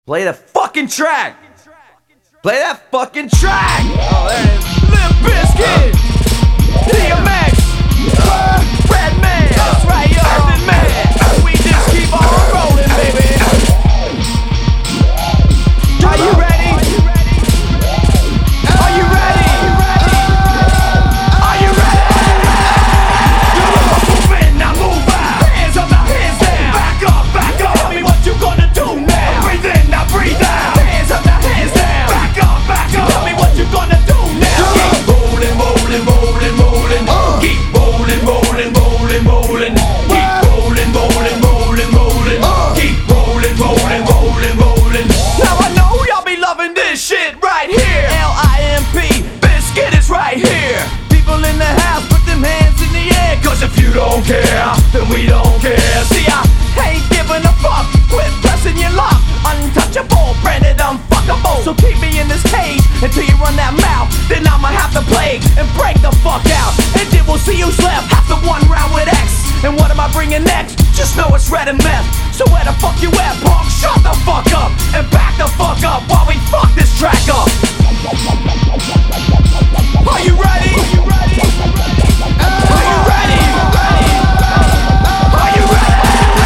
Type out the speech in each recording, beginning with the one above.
Play the fucking track. Play that fucking track. Oh, there it is. Limp Bizkit, DMX, Redman. That's right, yo, Earthen Man. We just keep on rolling, baby. Are you ready? Are you ready? Are you ready? Move in, now move out. Hands up, now hands down. Back up, back up. Tell me what you gonna do now. Breathe in, now breathe out. Hands up, now hands down. Back up, back up. Tell me what you gonna do now. Keep rolling, rolling, rolling, rolling. Keep rolling, rolling, rolling, rolling. Keep rolling, rolling, rolling, rolling. Keep rolling, rolling, rolling, rolling. Now I know y'all be loving this shit right here. L-I-M-P, Bizkit is right here. People in the house, put them hands in the air. Cause if you don't care, then we don't care. See, I ain't giving a fuck. Quit pressing your luck. Untouchable, branded unfuckable. So keep me in this cage until you run that mouth. Then I'ma have to play and break the fuck out. And then we'll see who's left after one round with X. And what am I bringing next? Just know it's red and meth. So where the fuck you at, punk? Shut the fuck up and back the fuck up while we fuck this track up. Are you ready? Are you ready? Are you ready? Are you ready?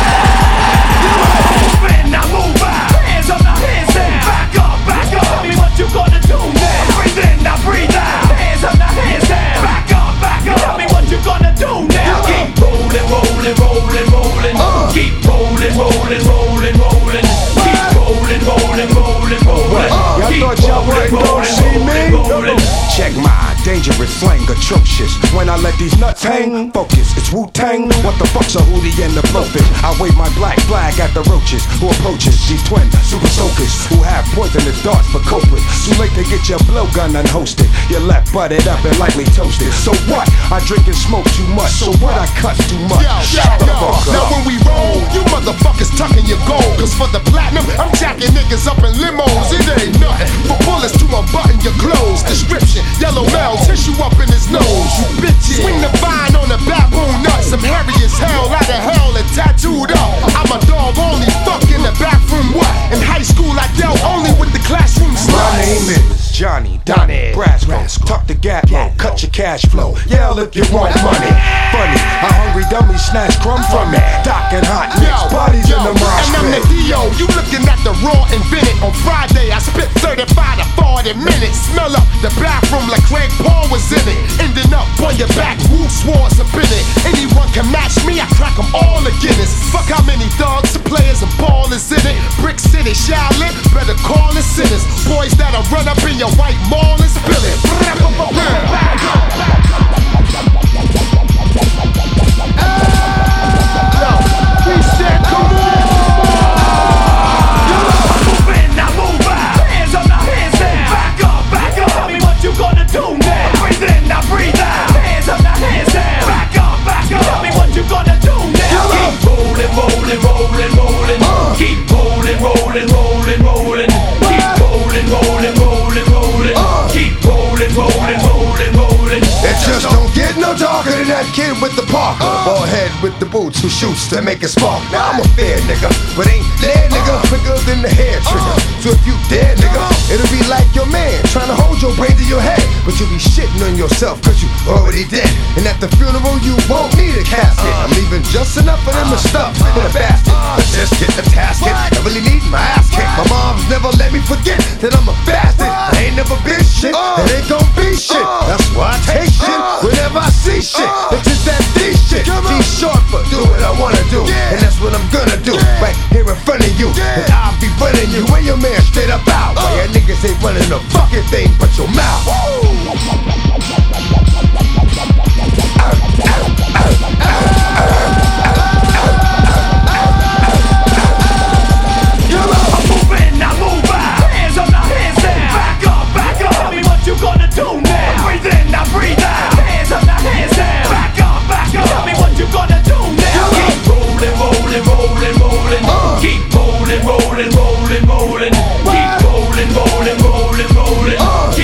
Move in, now move out. Hands up, now hands down. Back up, back up. Tell me what you gonna do now. Breathe in, now breathe out. Hands up, now hands down. Back up, back up. Tell me what you gonna do now. Keep rolling, rolling, rolling, rolling. Keep rolling, rolling, rolling, rolling. Keep rolling, rolling, rolling, rolling. Y'all thought y'all weren't gonna see me? Check my dangerous slang, atrocious. When I let these nuts hang, focus, it's Wu-Tang. What the fuck's a hootie and the blowfish? I wave my black flag at the roaches who approaches these twin super soakers who have poisonous darts for culprits. Too late to get your blowgun unhosted. Your left butted up and lightly toasted. So what? I drink and smoke too much. So what? I cuss too much. Shut the fuck up. Now when we roll, you motherfuckers tucking your gold. Cause for the platinum, I'm jacking niggas up in limos. It ain't nothing. For bullets to unbutton your clothes. Description, yellow male, tissue up in his nose. You bitches. Swing the vine on the baboon nuts. I'm hairy as hell, out of hell and tattooed up. I'm a dog, only fuck in the bathroom. What? In high school, I dealt only with the classroom sluts. My name is Johnny Donnie Brasco. Tuck the gap low, cut your cash flow. Yell if you want money. Funny, a hungry dummy snatch crumb from me. Dockin' hot nicks, bodies in the mosh and I'm the pit. D.O. You looking at the raw invented. On Friday, I spit 35 to 40 minutes. Smell up the bathroom like Craig Paul was in it. Ending up on your back, Wu Swords up in it. Anyone can match me, I crack them all to Guinness. Fuck how many thugs, players, and ballers in it. Brick City, Shaolin, better call it sinners. Boys that'll run up in your white mall and spill it. We said, come on! Move in, now move out. Hands up, now hands down. Back up, back up. Tell me what you gonna do now. Breathe in, now breathe out. Hands up, now hands down. Back up, back up. Tell me what you gonna do now. Keep rolling, rolling, rolling, rolling. Keep rolling, rolling, rolling, rolling. Keep rolling, rolling, rolling, rolling. Keep rolling, rolling, rolling, rolling. It just don't get no darker than that kid with the Parker. Bald head with the boots who shoots to make it spark. Now I'm a fair nigga, but ain't there nigga quicker than the hair trigger. So if you dare nigga, it'll be like your man trying to hold your brain to your head. But you'll be shitting on yourself cause you already dead. And at the funeral you won't need a casket. I'm leaving just enough of them to stuff in a basket. But just get the tasket, I really need my ass kicked. My mom's never let me forget that I'm a bastard. I ain't never been shit, and ain't gon' be shit. That's why I take shit whenever I see shit. It's just that D shit. D short for do what I wanna do, and that's what I'm gonna do. Right here in front of you, and I'll be running you and your man straight up out. Why your niggas ain't running a fucking thing but your mouth. Move in, now move out. Hands up, now hands down. Back up, back up. Tell me what you gonna do now. Breathe in, now breathe out. Hands up, now hands down. Back up, back up. Tell me what you gonna do now. Keep rolling, rolling, rolling, rolling. Keep rolling, rolling, rolling, rolling. Keep rolling, rolling, rolling, rolling.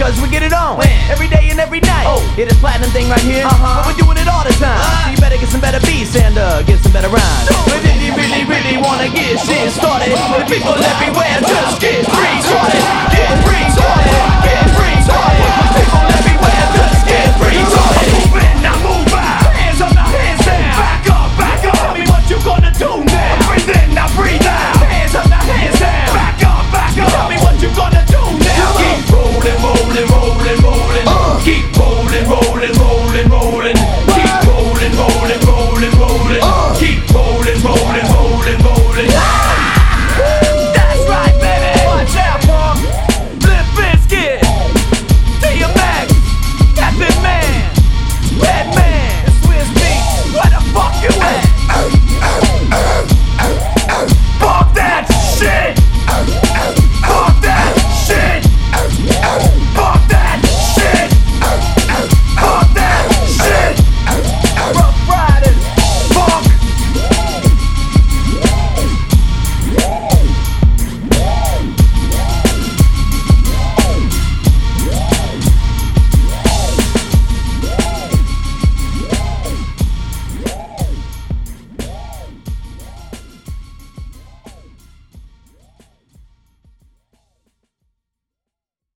because we get it on every day and every night. Hear this platinum thing right here? But we're doing it all the time. So you better get some better beats and get some better rhymes. But if you really wanna get shit started, the people everywhere just get free started. Get free started.